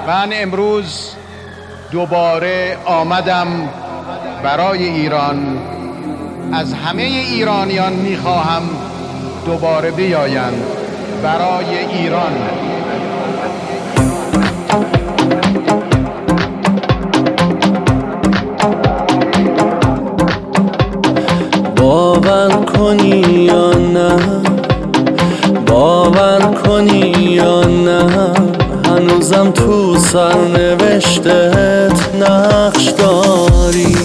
من امروز دوباره آمدم برای ایران. از همه ایرانیان میخواهم دوباره بیایند برای ایران. باور کنی یا نه، باور کنی یا نه، هنوزم تو سرنوشتت نقش داری.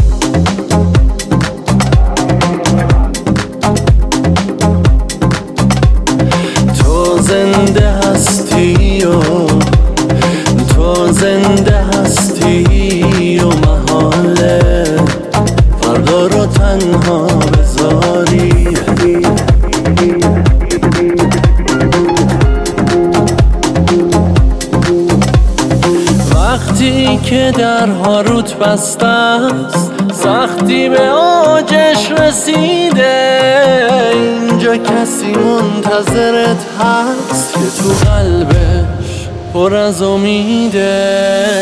تو زنده هستی و تو زنده هستی و محاله فردا رو تنها بذاری. وقتی که درها روت بسته است، سختی به اوجش رسیده، اینجا کسی منتظرت هست که تو قلبش پر از امیده.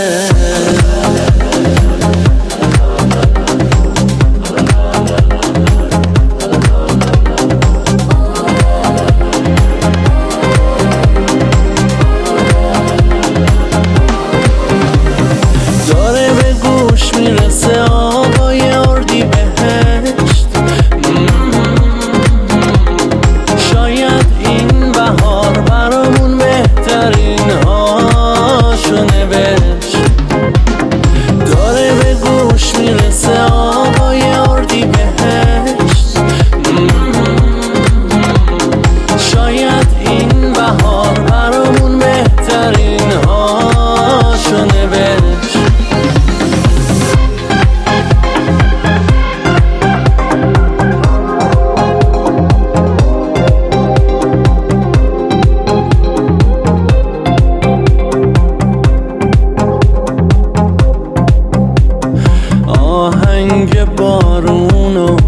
میرسه آقای اردی بهشت، شاید این بهار برامون بهترین هاشو نوشت. داره به گوش میرسه آقای اردی بهشت، شاید این بهار برامون بهترین هاشو نوشت. آهنگ بارون و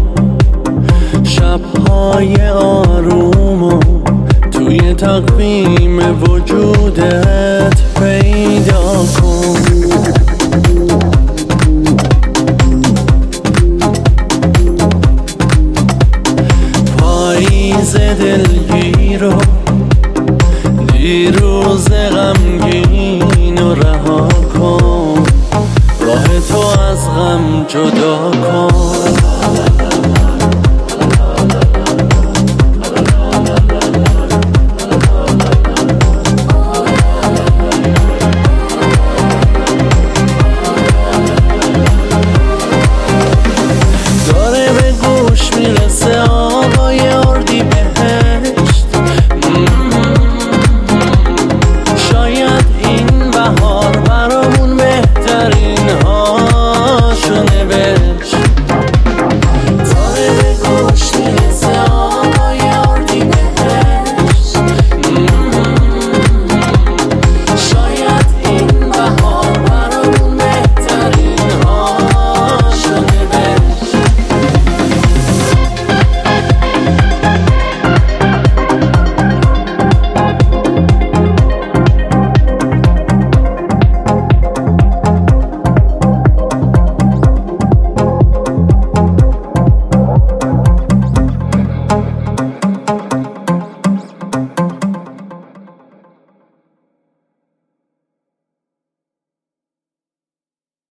شب‌های آروم و توی تقویم وجودت پیدا کن. پاییز دلگیر و دیروز غمگین و رها کن، راه تو از غم جدا کن.